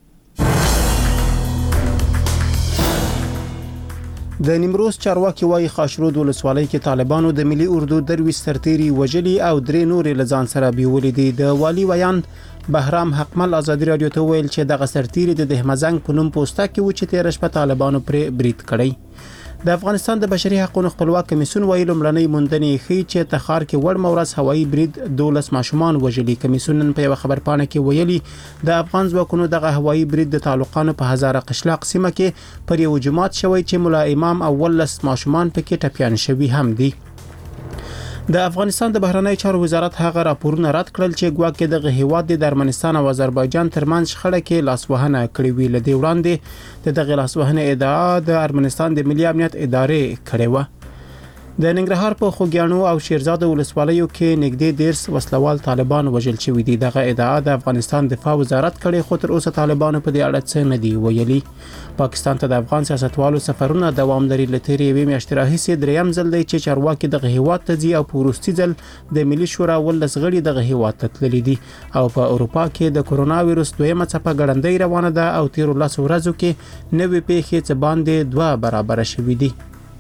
د نیمروز چارواکي وايي خاشرود ولسوالۍ کې طالبانو د ملي اردو دروي سرتيري وجلي او درې نورې لزان سره بیولې دي. د والی ویان بهرام حقمل ازادي راډیو ته ویل چې دغه سرتيري د دهمزنګ په نوم پوسټه کې و چې تیر شپه طالبانو پرې برید کړی. د افغانستان د بشري حقوقو خپلواک کمیسیون ویل لمړنۍ موندنې ښیي چې تخار کې وړ مورز هوایي برید دولس ماشومان وجلي. کمیسیون په یو خبر پاڼه کې ویلي د افغان ځواکونو دغه هوایي برید د تعلقاتو په هزاره قشلاق سیمه کې پر یو جماعت شوی چې مولا امام او ولس ماشومان پکې ټپيان شوي هم دي. د افغانستان د بهرنی چارو وزارت هغه راپورونه رد کړل چې ګواکې د هیواد د ارمنستان او آذربایجان ترمنځ شخړه کې لاسوهنه کړې وی. لدی وړاندې د دغه لاسوهنه ادعا د ارمنستان د ملي امنیت ادارې کړې و. د ننګرهار په خوګیانو او شیرزاد ولسوالیو کې نږدې دیرس وسلوال طالبان وژل شوي دي. دغه ادعا د افغانستان دفاع وزارت کړې خو تر اوسه طالبانو په دې اړه څه نه دی ویلي. پاکستان ته د افغان سیاستوالو سفرونه دوام لري. لتري یوې میاشتې راهیسې دریم ځل دی چې چارواکي دغه هیواد ته ځي او په وروستي ځل د ملي شورا ولس غړي دغه هیواد ته تللي دي. او په اروپا کې د کورونا وایرس دویمه څپه ګړندۍ روانه ده او تیر لس ورځو کې نوې پیښې څه باندې دوه برابر شوي دي.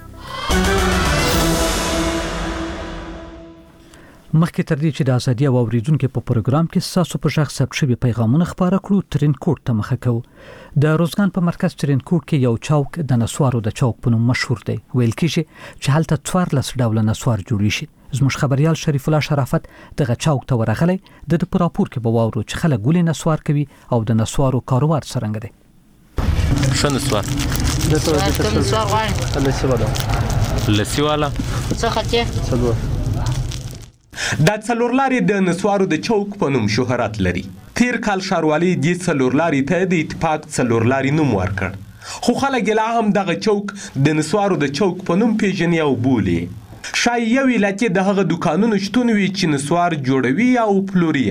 مخکې تر دې چې د ازادي او اوریدونکو په پروګرام کې تاسو په ژغ ثبت شوي پیغامونه خبره کړو ترین کوټ ته مخه کوو. د روزګان په مرکز ترین کوټ کې یو چوک د نسوارو د چوک په نوم مشهور دی. ویل کېږي چې هلته څوارلس ډوله نسوار جوړ شي. زموږ خبريال شریف الله شرافت دغه چوک ته ورغلی. د د پراپور کې به واورو چې خلک ګولې نسوار کوي او د نسوارو کاروبار څرنګه دی. ښه نسوار د څه نسوار غواړي لسی والا لسی والا څه خطه څلور دا څلورلاري د نسوارو د چوک په نوم شهرت لري. تیر کال ښاروالي د څلورلاري ته د اتفاق څلورلاري نوم ورکړ. خو خلک لا هم دغه چوک د نسوارو د چوک په نوم پیژني او بولي. شاید یو علت د هغه دکانونو شتون وي چې نسوار جوړوي او پلوري.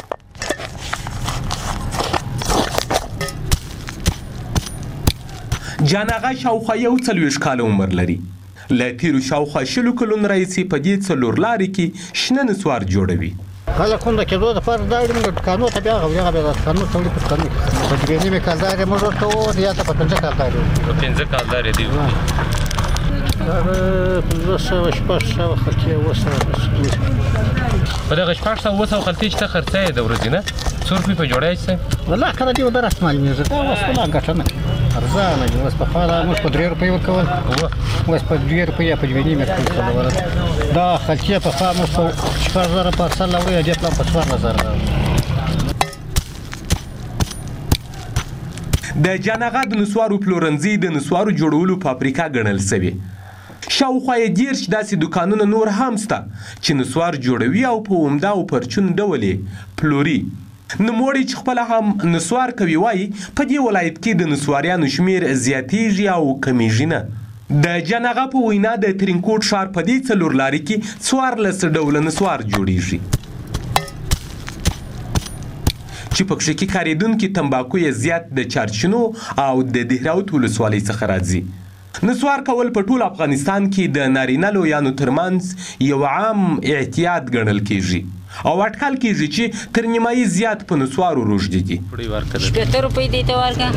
جانغه شاوخوا یو څلوېښت کاله عمر لري. له تیرو شاوخوا شلو کلونو راهیسې په دې څلورلاري کې شنه نسوار جوړوي. خلک هم د کېدو دپاره دا وړي موږ دکانو ته بیا هغه بیا د دکانو ته وړي په دکانو کې په درې نیمې کالدار یې موږ ورته ووایو یا ته په پنځه کالدار یې په پنځه کالدار یې دی هغه پنځه سوه شپږ سوه خلطې اووه سوه په دغه شپږ سوه اووه سوه خلطې چې ته خرڅه یې د ورځې نه څو روپۍ په جوړه یې والله کله دې به راست معلومېږي دا اوس خو لا ګټه نه ارزانه دي. اوس پخوا دا موږ په درې روپۍ ورکول اوس په دوې روپۍ یا په دوې نیمې ورکول. دا خلطې پخوا موږ په شپږ زره پارسل راوړی یا دې پلان په څوارلس زره راوړي. د جانغه د نسوارو پلورنځي د نسوارو جوړولو فابریکه ګڼل شوې. شاوخوا یې دېرش داسې دکانونه نور هم شته چې نسوار جوړوي او په عمده او پرچون ډول یې پلوري. نوموړی چې خپله هم نسوار کوي وایي په دې ولایت کې د نسواریانو شمیر زیاتیږي او کمیږي نه. د جانغه په وینا د ترینکوټ ښار په دې څلورلاري کې څوارلس ډوله نسوار جوړیږي چې پکښې کې کارېدونکي تمباکو یې زیات د چارچینو او د دهراوت ولسوالۍ څخه راځي. نسوار کول په ټول افغانستان کې د نارینه لویانو ترمنځ یو عام اعتیاد ګڼل کېږي او اټکل کېږي چې تر نیمایي زیات په نسوارو روږدي دي. شپېته روپۍ دې ته ورکړه.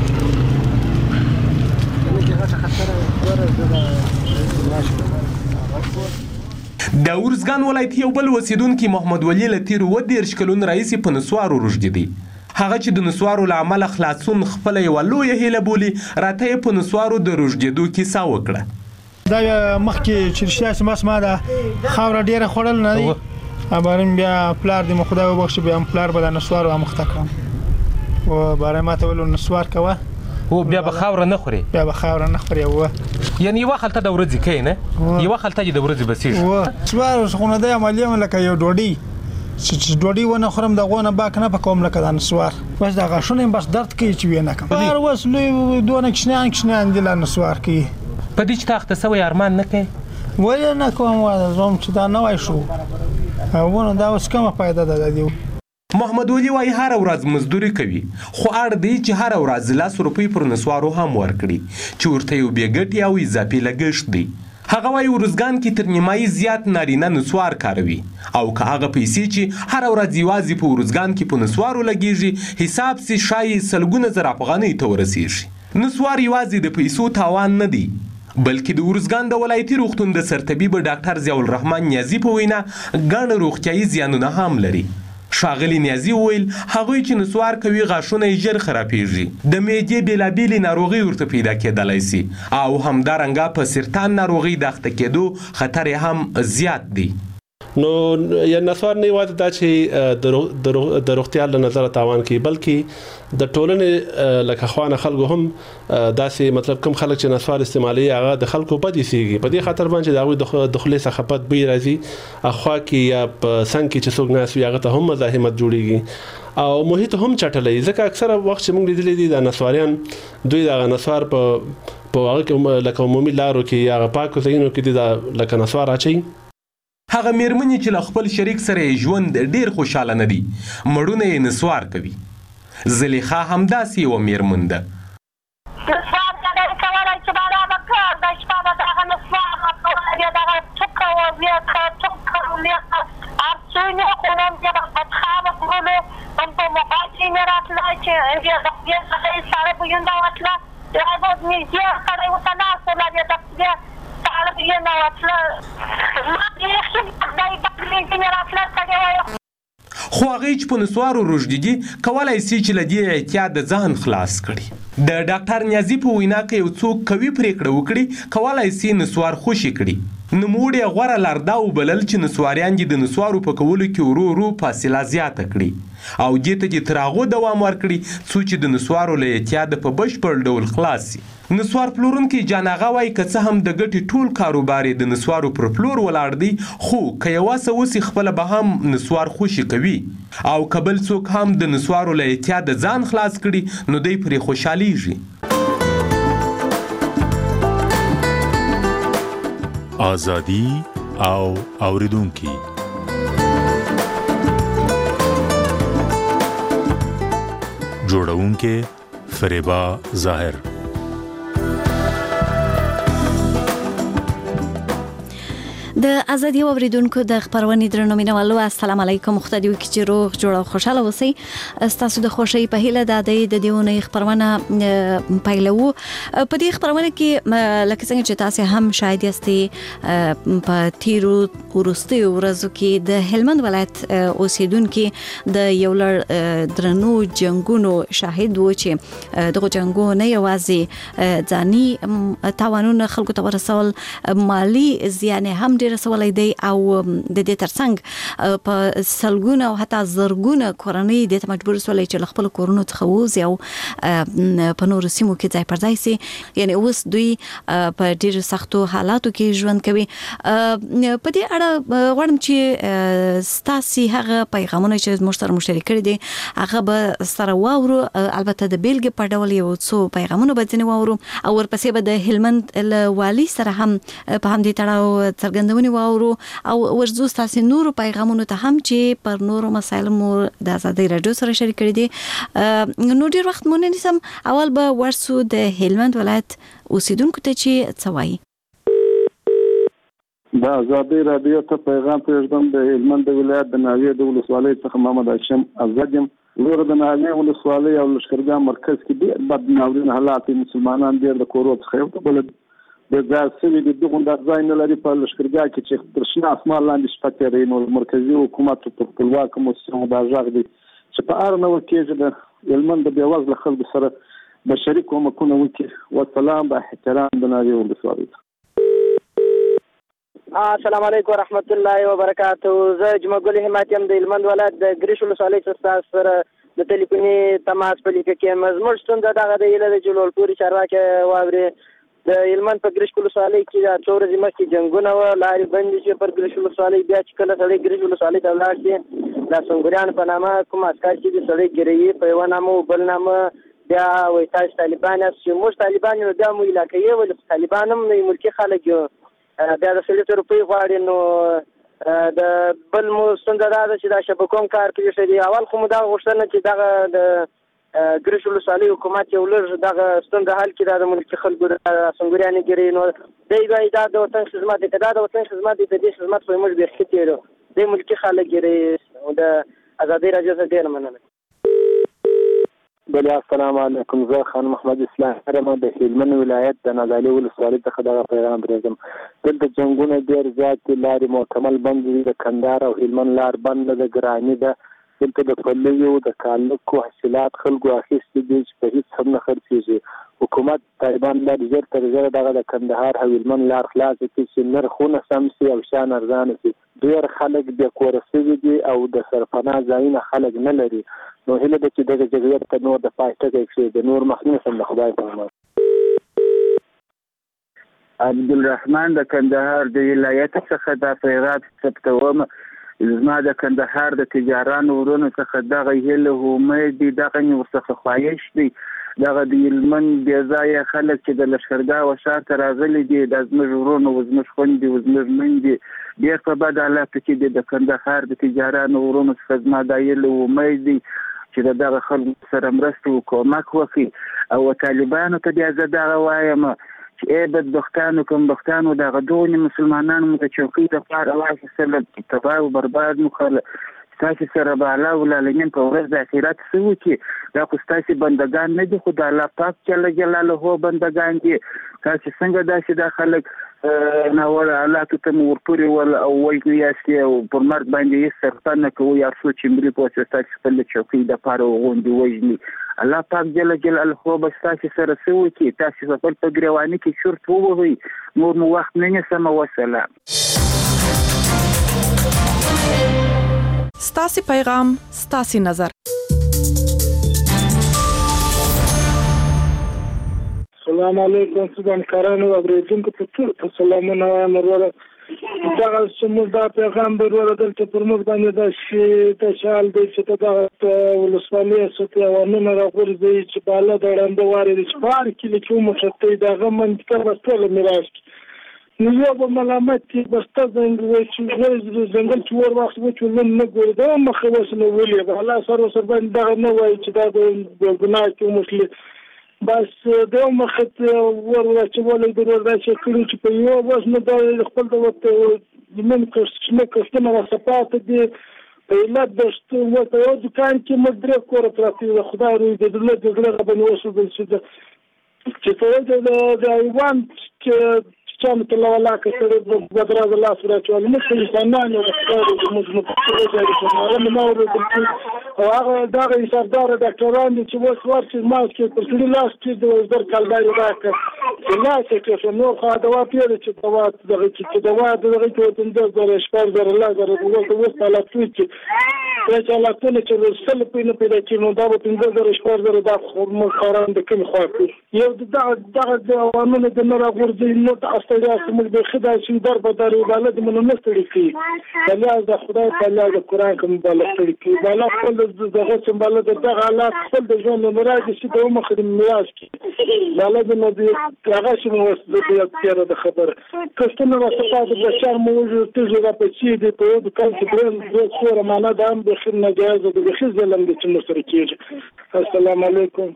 د ارزګان ولایت یو بل اوسیدونکي محمد ولی له تېرو اووه دېرش کلونو راهیسې په نسوارو روږدي دی. هغه چې د نسوارو له امله خلاصون خپله یوه لویه هیله بولي راته یې په نسوارو د روږدېدو کیسه وکړه. دا مخکې چې رښتیا چې بس ما دا خاوره ډېره خوړل نه دی بارم بیا پلار دې مو خدای وبخښي بیا هم پلار به د نسوارو اموخته کړم و باره ما ته ویل نسوار کوه او بیا به خاوره نه خوري بیا به خاوره نه خوري و یعنی یوه خلطه د ورځې کوي نه یوه خلطه چې د ورځې بسیږي و نسوار خو نه دی عملي هم لکه یو ډوډۍ چې ډوډۍ ونه خورم د غونه باک نه پکوم لکه د نسوار بس د غاښونو بس درد کوي چې وینه کوم بار وس لوی دونه کښنان کښنان د نسوار کوي په دې چې تاخته سوی ارمان نه کوي ولې نه کوم واده زوم چې دا نه وای شو ونه دا اوس کومه فائدہ ده دی محمد ولی وايي هر ورځ مزدوري کوي خو اړ دی چې هر ورځ لاس روپۍ پر نسوارو هم ورکړي چې ورته یو بیګټي او اضافي لګښت دی هغه وايي ورزګان کې تر نیمایي زیات نارینه نسوار کاروي او که هغه پیسې چې هر ورځ یوازې په ورزګان کې په نسوارو لګیږي حساب سي شایي سلګونه زره افغانۍ ته ورسیږي نسوار یوازې د پیسو تاوان نه دی بلکې د ورزګان د ولایتي روغتون د سرطبیب ډاکټر ضیاء الرحمن نیازي په وینا ګڼ روغتیایي زیانونه هم لري ښاغلي نیازي وویل هغوی چې نسوار کوي غاښونه یې ژر خرابېږي د معدې بېلابېلې ناروغۍ ورته پیدا کېدلی سي او همدارنګه په سرطان ناروغۍ د اخته کېدو خطر یې هم زیات دی نو یا نسوار نه یوازې دا چې د روغتیا له نظره تاوان کوي بلکې د ټولنې لکه خوانه خلکو هم داسې مطلب کوم خلک چې نسوار استعمالي هغه د خلکو بد ایسيږي په دې خاطر باندې دا هغوی د خولې څخه پد بوی راځي اخوا کې یا په څنګ کې چې څوک ناست وي هغه ته هم مزاحمت جوړیږي او محیط هم چټلوي ځکه اکثره وخت چې موږ لیدلی دي د نسواریان دوی د نسوار په په هغه کې لکه عمومي لارو کې یا پاکو ځایونو کې د لکه نسوار اچي هغه میرمنې چې له خپل شریک سره ژوند ډیر خوشاله نه دي مړونه یې نسوار کوي زلیخا همداسې یوه میرمن ده نسوار کله کولی چې بالا به کار د شپه به دغه نسوار کولی بیا دغه څوکه وضعیت څوکه ولیت هر څه نه خورم بیا به بدخوابه کړلو هم په موبایل کې مې راتله چې بیا د خدای څخه یې سړی بوینده وتله بیا به نږدې سړی ورته ناست وله بیا د خدای خو هغې چې په نسوارو روږدي کولی سي چې له دې احتیاط د ځان خلاص کړي د ډاکټر نیازي په وینا که یو څوک قوي پرېکړه وکړي کولی سي نسوار خوشي کړي نوموړي غوره لار دا وبلل چې نسواریان دې د نسوارو په کولو کې ورو ورو فاصله زیاته کړي او دې ته دې تر هغو دوام ورکړي څو چې د نسوارو له احتیاطه په بشپړ ډول خلاص سي نسوار پلورونکی جان اغا وایي که څه هم د ګټې ټول کاروبار د نسوارو پر پلور ولاړ دی خو که یوه څه وسي خپله به هم نسوار خوشي کوي او که بل څوک هم د نسوارو له احتیاطه ځان خلاص کړي نو دی پرې خوشحالیږي آزادي او اوریدونکي جوړونکي فریبا ظاهر د ازادي اوریدونکو د خبرونې درنومینوالو السلام علیکم خدای دې چې روغ جوړ او خوشاله اوسئ تاسو د خوشي په هیله د د دیونه خبرونه پایلو په دې خبرونه کې لکه څنګه چې تاسو هم شاید یاستئ په تیرو ورستي ورځو کې د هلمند ولایت اوسیدونکو د یو لړ درنو جنگونو شاهد و چې دغه جنگو نه یوازې ځاني تاوانونه خلکو ته ورسول مالی زیان هم ډیر رسولای دی او د دې ترڅنګ په سلګونه او حتی زرګونه کورنۍ د مجبور سولای چې خپل کورونو څخه وځي او په نور سیمو کې ځای پر ځای سي یعنی اوس دوی په ډیر سختو حالاتو کې ژوند کوي په دې اړه غواړم چې ستاسو هغه پیغامونه چې موږ سره مشترک کړي دي هغه به سره واورو البته د بیلګې په ډول یو څو پیغامونه به ځنې واورو او ورپسې به د هلمند والي سره هم په همدې تړاو څرګندونه واورو او ورزو تاسو نور پیغامونه ته هم چې پر نورو مسایل مو د ازادي رادیو سره شریک کړی دي نو ډیر وخت مونږ نسم اول به ورسو د هلمند ولایت اوسیدونکو ته چې څوایي د ازادي رادیو ته پیغام پرېږدم د هلمند ولایت د ناوې د ولسوالۍ څخه محمد هاشم آزادیم زه د ناوې ولسوالۍ او لښکرګاه مرکز کې ډېر بد ناورین حالات مسلمانان ډېر د کورو څخه یو بل د ځاسوي د دغه د ځای نه لري په لښکرګاه کې چې تر شنه اسمان لاندې شپه تیرې نو مرکزی حکومت په خپلواک موسسو د ځاغ دي چې په اړه نو کې د هلمند د بیوازل خلکو سره بشري کومکونه وکړي والسلام با احترام د ناوې ولسوالۍ السلام علیکم ورحمت الله وبرکاته زه جمعګل حماتیم د هلمند ولایت د ګریش ولسوالۍ څخه سره د ټلیفوني تماس په لیکه کې مزمن ستونزه دغه د ایله د جلول پوری چارواکي واوري د هلمند په ګریش ولسوالۍ کې د څو ورځې مخکې جنګونه و لارې بندې شوې پر ګریش ولسوالۍ بیا چې کله سړی ګریش ولسوالۍ ته ولاړ شي د سنگوریان په نامه کوم عسکر چې د سړی ګیروي په یو نامه او بل نامه بیا وایي تاسو طالبان یاست چې موږ طالبان یو بیا مو علاقه یې ولې طالبان هم نه ملکي خلک یو بیا د سلو روپۍ غواړي نو د بل مو ستونزه دا ده چې دا شبکوم کار کوي شي اول خو مو دا غوښتنه چې دغه د ګریش ولسوالۍ حکومت یو لږ دغه ستونزه حل کړي د ملکي خلکو د سنگوریانې ګیري نو دی وایي دا د وطن خدمت دی که دا د وطن خدمت دی د دې خدمت خو موږ بیخي تېرو دی ملکي خلک ګیري د ازادۍ راډیو څخه ډېره مننه. بله السلام علیکم زه خان محمد اسلام هرم د هلمند ولایت د نازالي ولسوالۍ څخه دغه پیغام پرېږدم. دلته جنګونه ډېر زیات دي، لارې مکمل بند دي، د کندهار او هلمند لار بنده ده، ګراني ده. دلته د پلیو د کالکو حاصلات خلکو اخیستي دي چې په هېڅ هم نه خرڅېږي. حکومت طالبان باید ژر تر ژره دغه د کندهار او هلمند لار خلاصه کړي چې نرخونه سم شي او شیان ارزانه شي. ډېر خلک بې کوره شوي دي او د سرپناه ځایونه خلک نه لري. نو هیله ده چې دغه جګړې ته نور د پای ټکی کېږدي، نور مخنیوی شم د خدای په امان. عبدالرحمن د کندهار د ولایت څخه دا پیغام ثبتوم. زما د کندهار د تجارانو ورونو څخه دغه هیله امید دي، دغه مې ورڅخه خواهش دی، دغه د هلمند بې ځایه خلک چې د لښکرګاه و ښار ته راغلي دي، دا زموږ ورونه و زموږ خویندې و زموږ میندې ډېر په بد حالاتو کې دي. د کندهار د تجارانو ورونو څخه زما دا هیله امید دی چې د دغه خلکو سره مرسته و کومک وکړي. او طالبانو ته بیا زه دغه وایم چې ای بدبختانو کمبختانو دغه دغونې مسلمانانو مو د چوکۍ دپاره واخیستله تباه و برباد مو کړله. ستاسې سره به الله العالمین په ورځ د آخرت څه وکړي؟ دا خو ستاسې بندګان نه دي، خو د الله پاک جل جلاله بندګان دي. تاسې څنګه داسې دا خلک ناوړه حالاتو ته مو ورپورې ول او وایي یاستې او پر مرګ باندې هېڅ سرپه نه کوئ ارڅو چې ملي پوځ ستاسې خپل د چوکۍ دپاره غوندې وژني. الله پاک جل جلاله به ستاسې سره څه وکړي؟ تاسې خپل په ګریواني کې چورت ووهئ. نور مو وخت نه نیسم. وسلام. ستاسې پیغام ستاسې نظر. السلام علیکم سودانکارانو او اوریدونکو ته ټول سلامونه وایم. وروره دغه زموږ دا پیغام دی وروره دلته پر موږ باندې دا شي د شال دی چې ته دغه ولسوالۍ سطحي عوامونه راغورځوي چې بالا د ړنده وارې دي چې په هر کلي کې وموښتئ د هغه منطقه به ټوله میراث کړي. نو یو به ملامت کړي بسته ځنګل چې ور واخلي چې لم نه ګوري دا مخه اوس نه ولې به الله سر ورسره باندې دغه نه وایي چې دا د ګناه کې وموښلي. بس د یو مخت ور واچولی د ور داسې کړي چې په یو اوس نه دا خپل د وخت زمون کښتونه کښتونه راڅپاته دي په علت د ورته یو دوکان کې موږ درې کوره پراته دي. د خدای روی د زړه د زړه باندې وسوځل چې چې په د حیوان چې چانو ته لا لاکه سره بدراز الله سره چول مخ انسانانو د خدای موږ موږ نه او هغه دغه حسابدار ډاکټران چې وس ورته ما کې پر ټول لاس کې د وزر کلبای راکړ چې لا چې نو خو دوا پیل چې دوا دغه چې دوا دغه کې تند د شپږ زره لا زره د وس تعالی چې چې الله تعالی چې رسول په نه پیدا کې نو دا به تند زره شپږ زره د خرم خوران د کوم خو یو دغه دغه د عوامل د نور غورځي نو استړیا سمج به خدای چې در به در ولادت منو نستړي کی الله د خدای تعالی د قران کوم بلستړي کی بالا خپل دغه سمبال د دغه حالات خپل د ژوند مراد چې د مخ د میراث کی بالا د نو دی هغه چې مو د تیر د خبر کښتنه وسطه د بشر موجود تجربه پچې د په د کال چې د خور معنا د هم د خیر نه جایز د بخیز لم د چې مستر کیږي. السلام علیکم.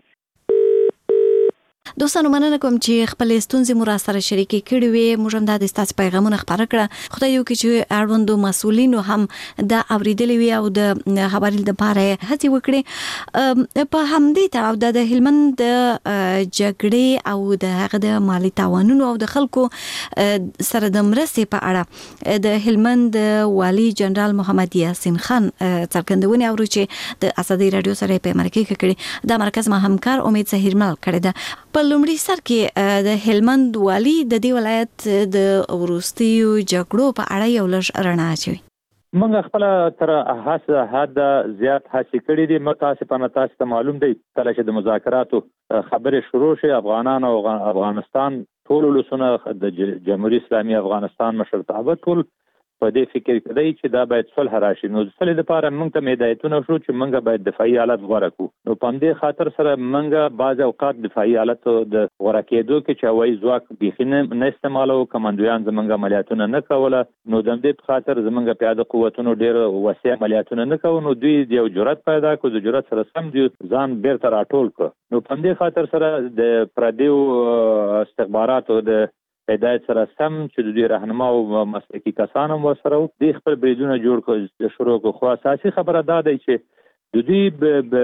دوستانو مننه کوم چې خپل ستونزې مو را سره شریکې کړې وي. موږ هم دا د ستاسو پیغامونه خبره کړه. خدای یو کې چې اړوندو مسؤلینو هم دا اوریدلې وي او د خبرې لپاره هڅه وکړي. په همدې تړاو د هلمند د جګړې او د هغه د مالی تاوانونو او د خلکو سره د مرستې په اړه د هلمند والي جنرال محمد یاسین خان څرګندونه اورو چې د ازادي رادیو سره په مرکه کړي. دا مرکز ما همکار امید زهیرمل کړی ده. په لومړي سر کې د هلمند والي د دې ولایت د وروستیو جګړو په اړه یو لږ رڼا اچوي. موږ خپل تر هڅه حد زیات هڅه کړې دي. متاسفانه تاسو ته معلوم دی کله چې د مذاکراتو خبرې شروع شي افغانان او افغانستان ټول لسونه د جمهوریت اسلامي افغانستان مشرتابه ټول په دې فکر کړی چې دا باید صلح راشي. نو صلح لپاره موږ ته هدایتونه شو چې موږ باید دفاعي حالت غوړه کړو. نو په دې خاطر سره موږ بعض اوقات دفاعي حالت د غوړه کېدو کې چې وایي ځواک بيخي نه استعمالو، کمانډویان زمونږ عملیاتونه نه کوله. نو د دې په خاطر زمونږ پیاده قوتونو ډېر وسیع عملیاتونه نه کوو. نو دوی یو جرأت پیدا کړ، د جرأت سره سم دی ځان بیرته راټول کړ. نو په دې خاطر سره د پردیو استخباراتو د هدایت سره سم چې د دوی راهنما او مسلکي کسان هم ورسره د خپل بریدونه جوړ کړ شروع کړ. خو اساسي خبره دا ده چې د دوی